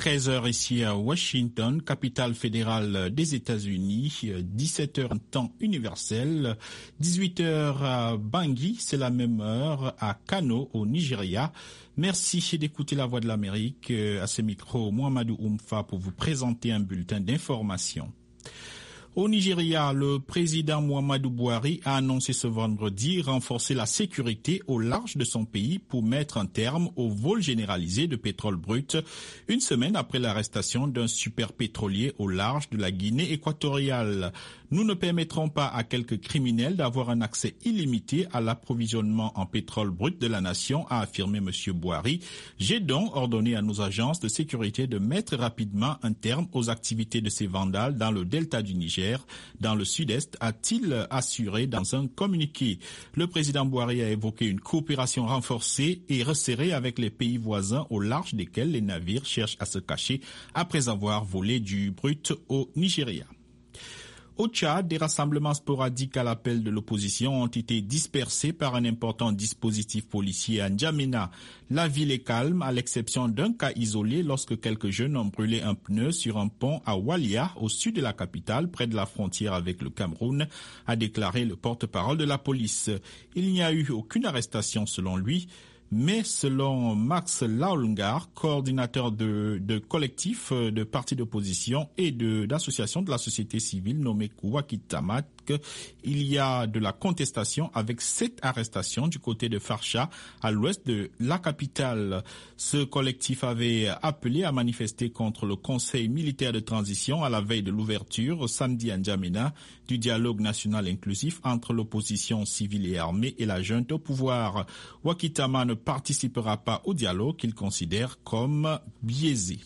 13h ici à Washington, capitale fédérale des États-Unis, 17h en temps universel, 18h à Bangui, c'est la même heure à Kano au Nigeria. Merci d'écouter la Voix de l'Amérique. À ce micro, Mohamedou Oumfa pour vous présenter un bulletin d'information. Au Nigeria, le président Muhammadu Buhari a annoncé ce vendredi renforcer la sécurité au large de son pays pour mettre un terme au vol généralisé de pétrole brut, une semaine après l'arrestation d'un super pétrolier au large de la Guinée équatoriale. Nous ne permettrons pas à quelques criminels d'avoir un accès illimité à l'approvisionnement en pétrole brut de la nation, a affirmé M. Buhari. J'ai donc ordonné à nos agences de sécurité de mettre rapidement un terme aux activités de ces vandales dans le delta du Niger, dans le sud-est, a-t-il assuré dans un communiqué. Le président Buhari a évoqué une coopération renforcée et resserrée avec les pays voisins au large desquels les navires cherchent à se cacher après avoir volé du brut au Nigeria. Au Tchad, des rassemblements sporadiques à l'appel de l'opposition ont été dispersés par un important dispositif policier à N'Djamena. La ville est calme, à l'exception d'un cas isolé lorsque quelques jeunes ont brûlé un pneu sur un pont à Walia, au sud de la capitale, près de la frontière avec le Cameroun, a déclaré le porte-parole de la police. Il n'y a eu aucune arrestation selon lui. Mais selon Max Laulngar, coordinateur de collectifs de partis d'opposition et d'associations de la société civile nommé Wakitamak, il y a de la contestation avec 7 arrestations du côté de Farsha, à l'ouest de la capitale. Ce collectif avait appelé à manifester contre le Conseil militaire de transition à la veille de l'ouverture, samedi à N'Djamena, du dialogue national inclusif entre l'opposition civile et armée et la junte au pouvoir. Wakitama ne participera pas au dialogue qu'il considère comme biaisé.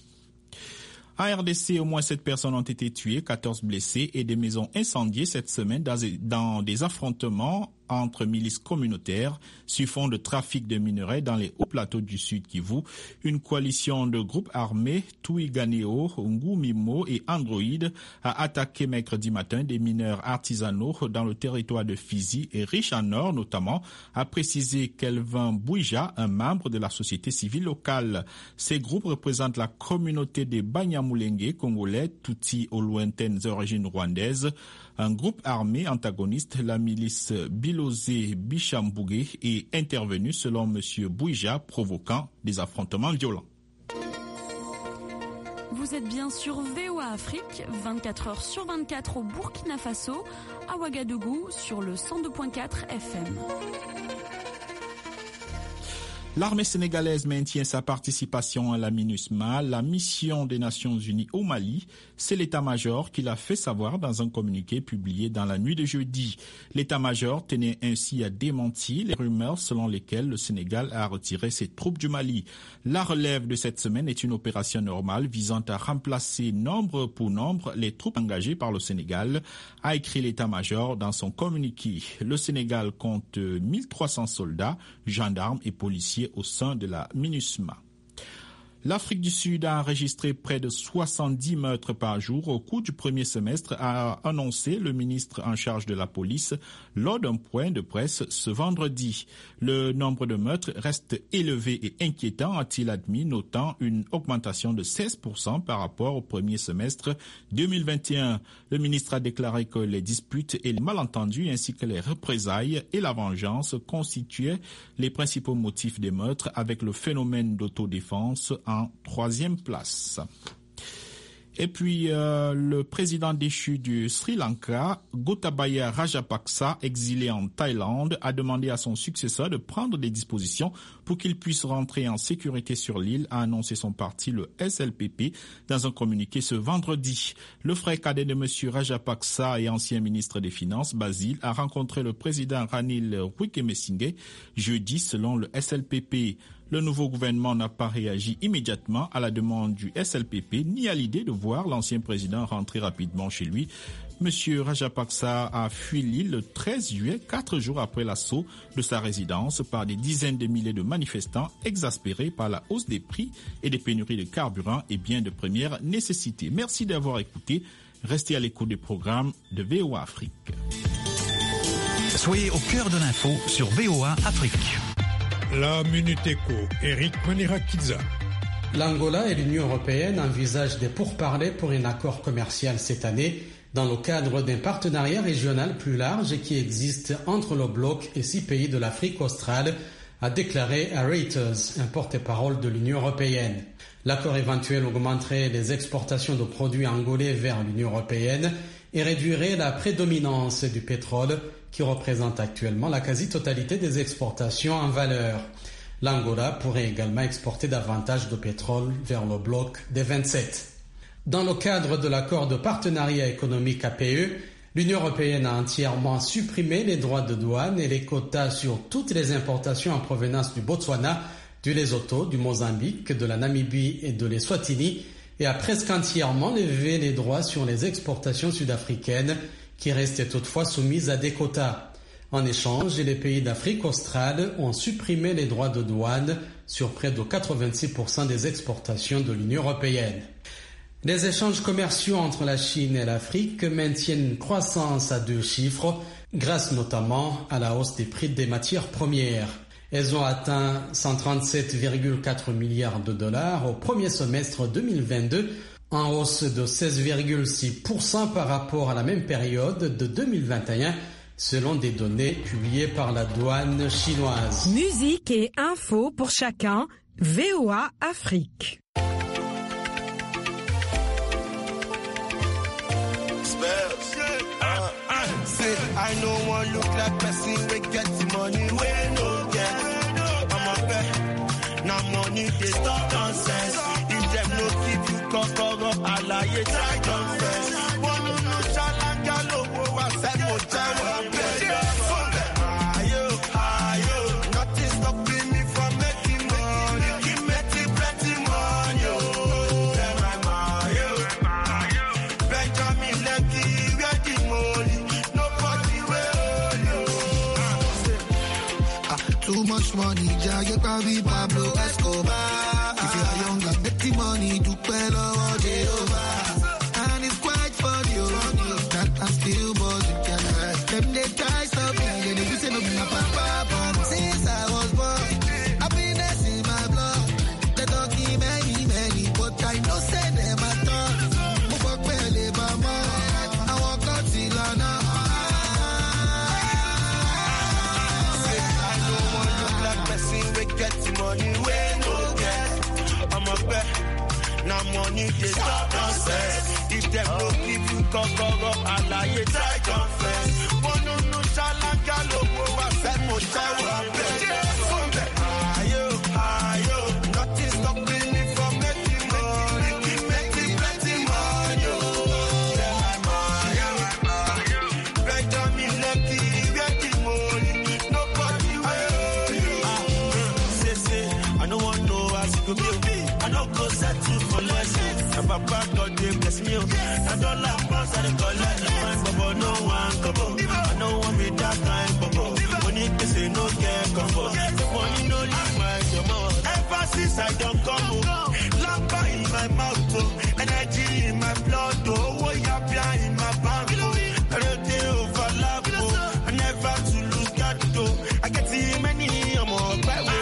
À RDC, au moins 7 personnes ont été tuées, 14 blessés et des maisons incendiées cette semaine dans des affrontements entre milices communautaires sur fond de trafic de minerais dans les hauts plateaux du Sud Kivu. Une coalition de groupes armés, Touiganeo, Ngumimo et Android, a attaqué mercredi matin des mineurs artisanaux dans le territoire de Fizi et riche en or notamment, a précisé Kelvin Bouija, un membre de la société civile locale. Ces groupes représentent la communauté des Banyamulenge congolais, Tutsi aux lointaines origines rwandaises. Un groupe armé antagoniste, la milice Bilosé Bichambougé, est intervenu selon M. Bouija, provoquant des affrontements violents. Vous êtes bien sur VOA Afrique, 24 heures sur 24 au Burkina Faso, à Ouagadougou sur le 102.4 FM. L'armée sénégalaise maintient sa participation à la MINUSMA, la mission des Nations Unies au Mali. C'est l'état-major qui l'a fait savoir dans un communiqué publié dans la nuit de jeudi. L'état-major tenait ainsi à démentir les rumeurs selon lesquelles le Sénégal a retiré ses troupes du Mali. La relève de cette semaine est une opération normale visant à remplacer nombre pour nombre les troupes engagées par le Sénégal, a écrit l'état-major dans son communiqué. Le Sénégal compte 1300 soldats, gendarmes et policiers au sein de la MINUSMA. L'Afrique du Sud a enregistré près de 70 meurtres par jour au cours du premier semestre, a annoncé le ministre en charge de la police lors d'un point de presse ce vendredi. Le nombre de meurtres reste élevé et inquiétant, a-t-il admis, notant une augmentation de 16% par rapport au premier semestre 2021. Le ministre a déclaré que les disputes et les malentendus ainsi que les représailles et la vengeance constituaient les principaux motifs des meurtres, avec le phénomène d'autodéfense en 3e place. Et puis, le président déchu du Sri Lanka, Gotabaya Rajapaksa, exilé en Thaïlande, a demandé à son successeur de prendre des dispositions pour qu'il puisse rentrer en sécurité sur l'île, a annoncé son parti, le SLPP, dans un communiqué ce vendredi. Le frère cadet de M. Rajapaksa et ancien ministre des Finances, Basile, a rencontré le président Ranil Wickremesinghe jeudi, selon le SLPP. Le nouveau gouvernement n'a pas réagi immédiatement à la demande du SLPP ni à l'idée de voir l'ancien président rentrer rapidement chez lui. Monsieur Rajapaksa a fui l'île le 13 juillet, 4 jours après l'assaut de sa résidence par des dizaines de milliers de manifestants exaspérés par la hausse des prix et des pénuries de carburant et biens de première nécessité. Merci d'avoir écouté. Restez à l'écoute des programmes de VOA Afrique. Soyez au cœur de l'info sur VOA Afrique. La Minute Éco, Eric Manirakidza. L'Angola et l'Union européenne envisagent des pourparlers pour un accord commercial cette année dans le cadre d'un partenariat régional plus large qui existe entre le bloc et 6 pays de l'Afrique australe, a déclaré à Reuters, un porte-parole de l'Union européenne. L'accord éventuel augmenterait les exportations de produits angolais vers l'Union européenne et réduirait la prédominance du pétrole qui représente actuellement la quasi-totalité des exportations en valeur. L'Angola pourrait également exporter davantage de pétrole vers le bloc des 27. Dans le cadre de l'accord de partenariat économique APE, l'Union européenne a entièrement supprimé les droits de douane et les quotas sur toutes les importations en provenance du Botswana, du Lesotho, du Mozambique, de la Namibie et de l'Eswatini et a presque entièrement levé les droits sur les exportations sud-africaines qui restaient toutefois soumises à des quotas. En échange, les pays d'Afrique australe ont supprimé les droits de douane sur près de 86% des exportations de l'Union européenne. Les échanges commerciaux entre la Chine et l'Afrique maintiennent une croissance à 2 chiffres, grâce notamment à la hausse des prix des matières premières. Elles ont atteint 137,4 milliards de dollars au premier semestre 2022, en hausse de 16,6% par rapport à la même période de 2021, selon des données publiées par la douane chinoise. Musique et infos pour chacun, VOA Afrique. I know one look like person we get the money we no get. I'm a bet, now money they stop nonsense. If them no keep you cover, I lie you try confess. One no chalanga low, I said mo jawa bet. Nothing stopping me from making money. Keep making plenty money. Benjamin Lekki, where the money? Too much money, Jagger Babi Pablo Escobar. If you are younger, make the money to Pelo Jehovah. And it's quite funny, that I'm still buzzing. Them they try stop me, they say no be my papa. Since I was born, happiness in my blood. They don't give many, but I know say them at all. Move up, Pele Bama. I walk up till now. Get the money we no get. I'm a bet. Now money they stop nonsense. If them no keep you cover, I lie you try confess. One no chalanga low, I said mo jawa bet. Nothing stopping me from making money. Keep making plenty money. Benjamin Lekki, where the money? Nobody I don't want no ass to be. I don't go settle for less. I'm a bad God, they bless me. I don't like boss, I don't collect the fine, but no one come. I don't want me that kind, but when it is a no care comfort. The money no leave my mouth. Ever since I don't come home, lampa in my mouth, energy in my blood, oh, yeah, in my bank. I don't take overlap, I never to look at though. I get too many, I'm all by way.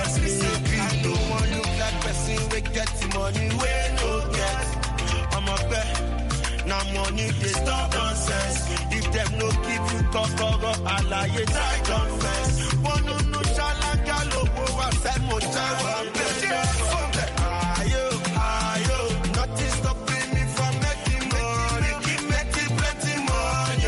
We get the money we no get. I'm a bet. Now money they stop nonsense. If them no keep you cover, I lie you try confess. One no chalanga low, I said mo jawa bet. Nothing stopping me from making money. Keep making plenty money.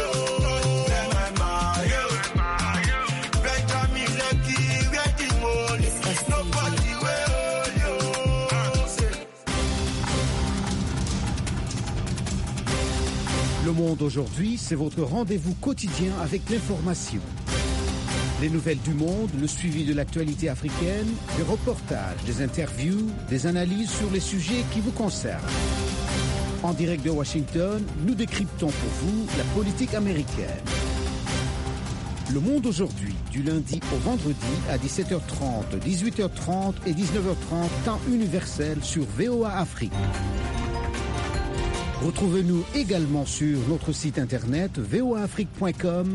Benjamin Lekki, where the money? Nobody will. Le Monde aujourd'hui, c'est votre rendez-vous quotidien avec l'information. Les nouvelles du monde, le suivi de l'actualité africaine, des reportages, des interviews, des analyses sur les sujets qui vous concernent. En direct de Washington, nous décryptons pour vous la politique américaine. Le Monde aujourd'hui, du lundi au vendredi à 17h30, 18h30 et 19h30, temps universel sur VOA Afrique. Retrouvez-nous également sur notre site internet voaafrique.com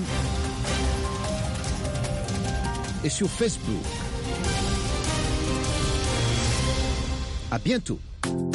et sur Facebook. À bientôt.